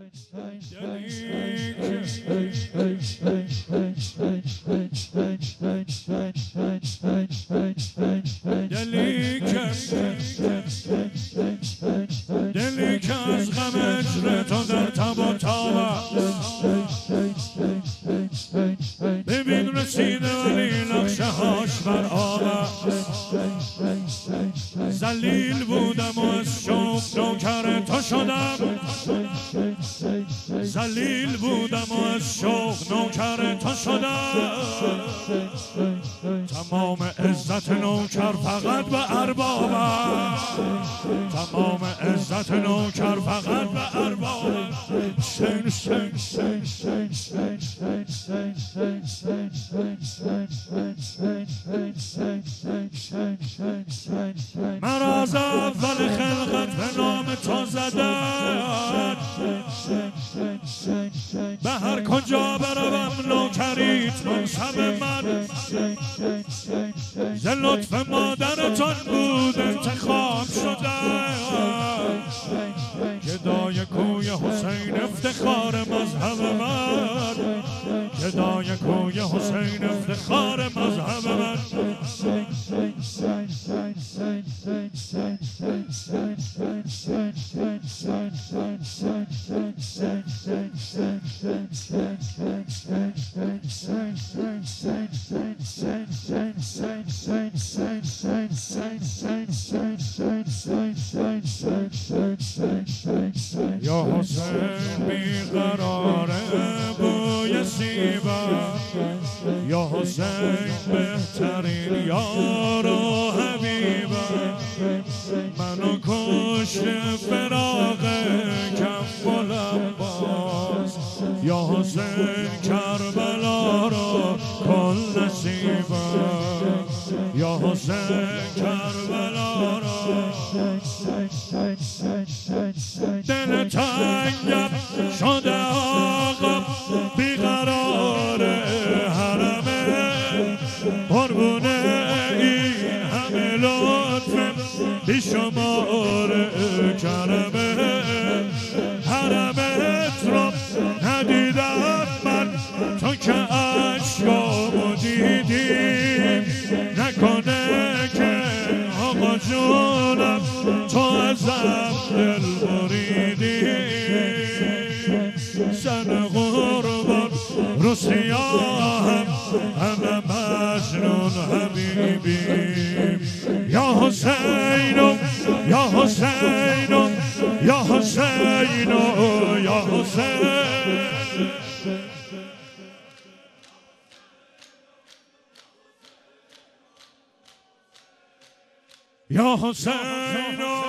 دلی که از غم اجر تو در تب و تاب ببین رسیده ولی نقشه هاش بر آب ذلیل بودم و از شوق نوکر تو شدم ذلیل بودم و از شوق نوکر تو شدم تمام عزت نوکر فقط به اربابم تمام عزت نوکر فقط به اربابم مرا از اول خلقت به نام تو زدن به هر کجا بروم نوکریت منصب من ز لطف مادرتان بود انتخاب شدن گدای کوی حسین افتخار مذهب من گدای کوی حسین افتخار مذهب من یا حسین بیقراره بوی سیبم یا حسین بهترین یار و حبیبم منو کشت فراق کم و لباس یا حسین کربلا رو کن نصیبم یا حسین کربلا رو دل تنگم شده آقا بیقرار حرمه قربونه این همه لطف بیشمار کرمه حرمت رو ندیدم من تو که اشکامو دیدیم نکنه که آقا جونم تو ازم دل بریدی سن قربان رو سیاهم همه مجنون حبیبیم یا حسینو یا حسینو یا حسینو یا حسین یا حسینو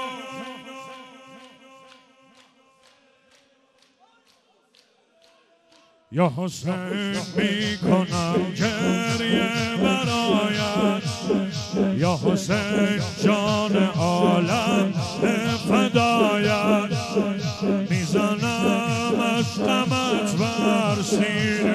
یا حسین میکنم گریه برایت یا حسین جان عالم فدایت میزنم از غمت بر سینه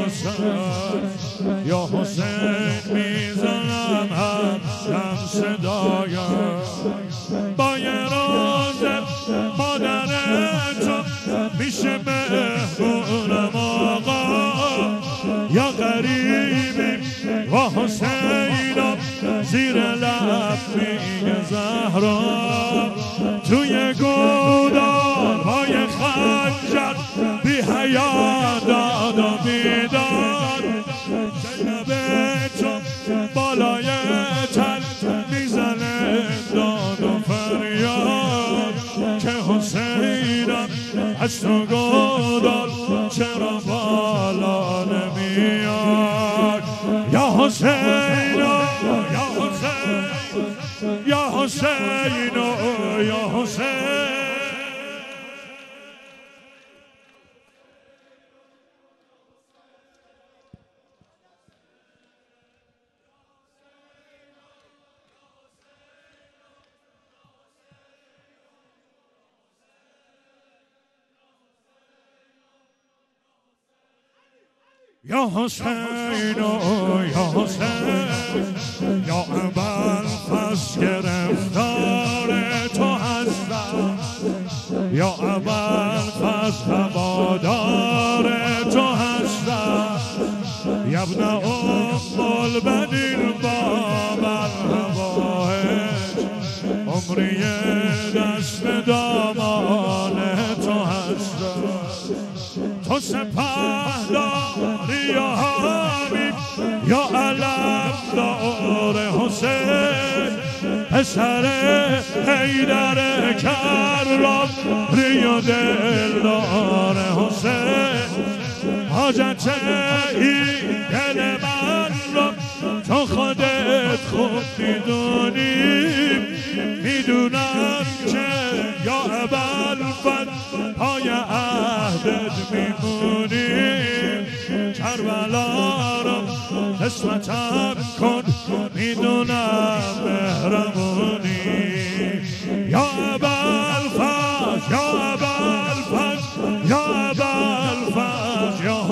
حسین یا حسین میزنم هر دم صدایت با یه روز مادرت میشه مهمونم آقا یا غریبی و حسینم زیر لب میگه زهرا توی گودال پای خنجر بی حیا داد و بیداد زینب تو بالای تن میزنه داد و فریاد که حسینم از تو گودال چرا بالا نمیاد یا حسین یا حسین یا حسین یا حسین یا حسین یا حسین یا اول پس گرفتار تو هستم یا اول پس تو سپهداری یا حبیب یا علمدار حسین پسر حیدر کرام یا دلدار حسین حاجت این دل من را تو خودت خوب میدونم که یا ابوالفضل پای عهدت میمونیم کربلا را قسمتم کن میدونم مهربونی یا ابوالفضل یا ابوالفضل یا ابوالفضل یا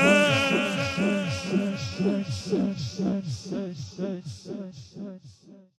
حسین